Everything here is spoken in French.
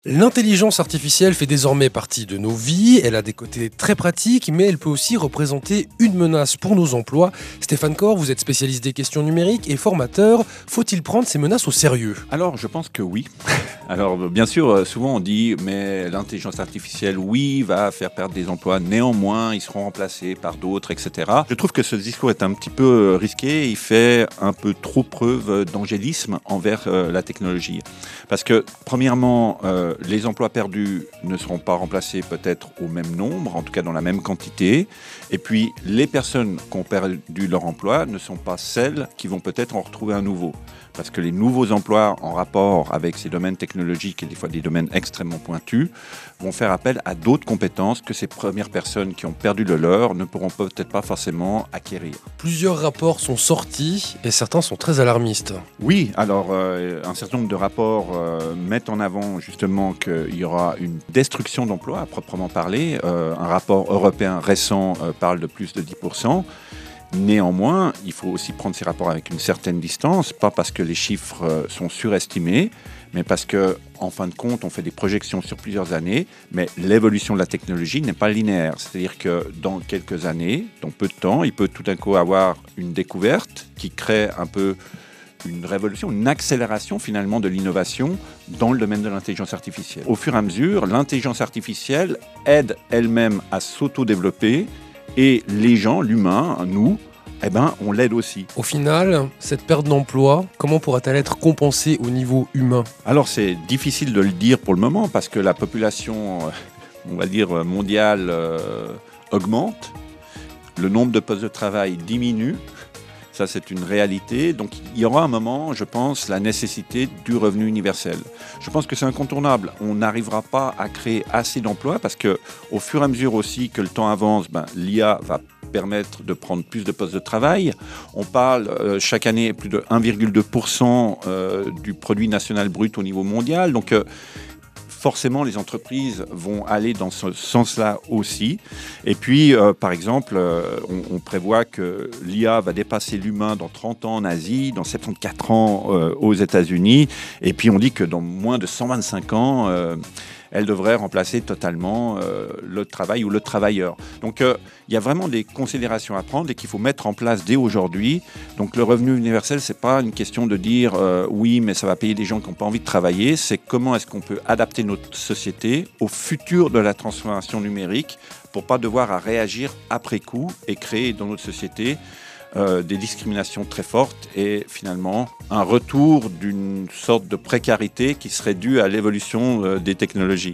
L'intelligence artificielle fait désormais partie de nos vies, elle a des côtés très pratiques, mais elle peut aussi représenter une menace pour nos emplois. Stéphane Corr, vous êtes spécialiste des questions numériques et formateur. Faut-il prendre ces menaces au sérieux ? Alors, je pense que oui. Alors, bien sûr, souvent on dit, mais l'intelligence artificielle, oui, va faire perdre des emplois. Néanmoins, ils seront remplacés par d'autres, etc. Je trouve que ce discours est un petit peu risqué. Il fait un peu trop preuve d'angélisme envers la technologie. Parce que, premièrement, les emplois perdus ne seront pas remplacés peut-être au même nombre, en tout cas dans la même quantité. Et puis, les personnes qui ont perdu leur emploi ne sont pas celles qui vont peut-être en retrouver un nouveau. Parce que les nouveaux emplois en rapport avec ces domaines technologiques et des fois des domaines extrêmement pointus vont faire appel à d'autres compétences que ces premières personnes qui ont perdu le leur ne pourront peut-être pas forcément acquérir. Plusieurs rapports sont sortis et certains sont très alarmistes. Oui, alors un certain nombre de rapports mettent en avant justement qu'il y aura une destruction d'emplois à proprement parler. Un rapport européen récent parle de plus de 10%. Néanmoins, il faut aussi prendre ces rapports avec une certaine distance, pas parce que les chiffres sont surestimés, mais parce que, en fin de compte, on fait des projections sur plusieurs années, mais l'évolution de la technologie n'est pas linéaire. C'est-à-dire que dans quelques années, dans peu de temps, il peut tout d'un coup avoir une découverte qui crée un peu une révolution, une accélération finalement de l'innovation dans le domaine de l'intelligence artificielle. Au fur et à mesure, l'intelligence artificielle aide elle-même à s'auto-développer. Et les gens, l'humain, nous, on l'aide aussi. Au final, cette perte d'emploi, comment pourra-t-elle être compensée au niveau humain ? Alors c'est difficile de le dire pour le moment parce que la population, on va dire, mondiale augmente. Le nombre de postes de travail diminue. Ça, c'est une réalité. Donc, il y aura un moment, je pense, la nécessité du revenu universel. Je pense que c'est incontournable. On n'arrivera pas à créer assez d'emplois parce qu'au fur et à mesure aussi que le temps avance, l'IA va permettre de prendre plus de postes de travail. On parle chaque année plus de 1,2% du produit national brut au niveau mondial. Donc, forcément, les entreprises vont aller dans ce sens-là aussi. Et puis, par exemple, on prévoit que l'IA va dépasser l'humain dans 30 ans en Asie, dans 74 ans aux États-Unis. Et puis, on dit que dans moins de 125 ans, elle devrait remplacer totalement le travail ou le travailleur. Donc, il y a vraiment des considérations à prendre et qu'il faut mettre en place dès aujourd'hui. Donc, le revenu universel, ce n'est pas une question de dire oui, mais ça va payer des gens qui n'ont pas envie de travailler. C'est comment est-ce qu'on peut adapter notre société au futur de la transformation numérique pour ne pas devoir à réagir après coup et créer dans notre société des discriminations très fortes et finalement un retour d'une sorte de précarité qui serait due à l'évolution des technologies.